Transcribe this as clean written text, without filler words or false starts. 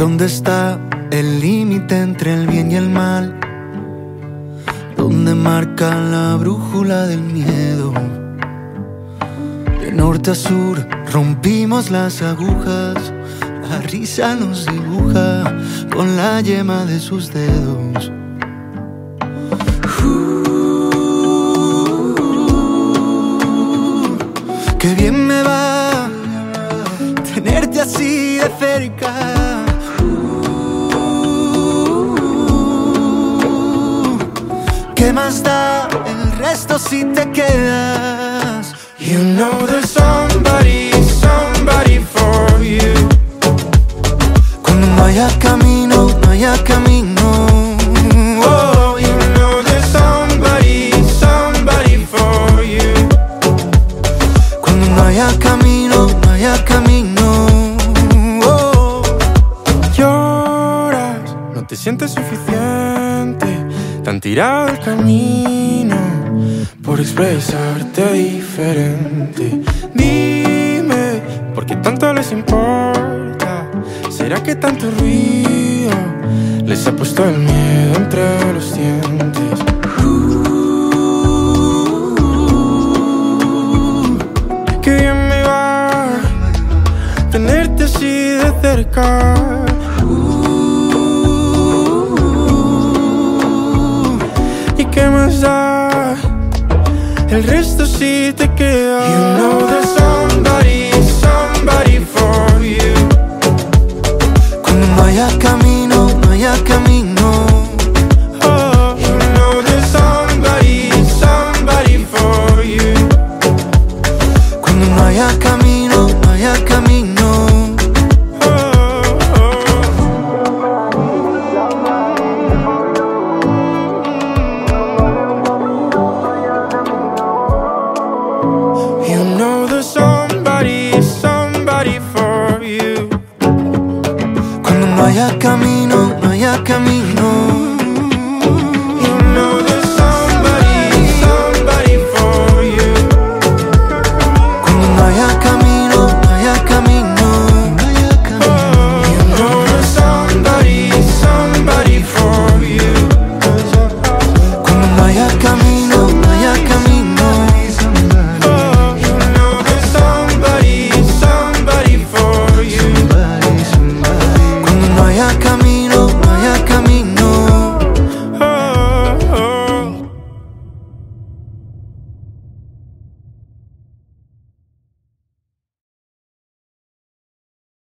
¿Dónde está el límite entre el bien y el mal? ¿Dónde marca la brújula del miedo? De norte a sur rompimos las agujas. La risa nos dibuja con la yema de sus dedos. Qué bien me va tenerte así de cerca. ¿Qué más da el resto si te quedas? You know there's somebody for you. Cuando no haya camino, no haya camino. Oh, you know there's somebody for you. Cuando no haya camino, no haya camino. Oh. Lloras, no te sientes suficiente, tan tirado el camino por expresarte diferente. Dime, ¿por qué tanto les importa? ¿Será que tanto ruido les ha puesto el miedo entre los dientes? Qué bien me va tenerte así de cerca. ¿Y qué más da el resto si te queda? You know there's somebody for you. Cuando no haya camino,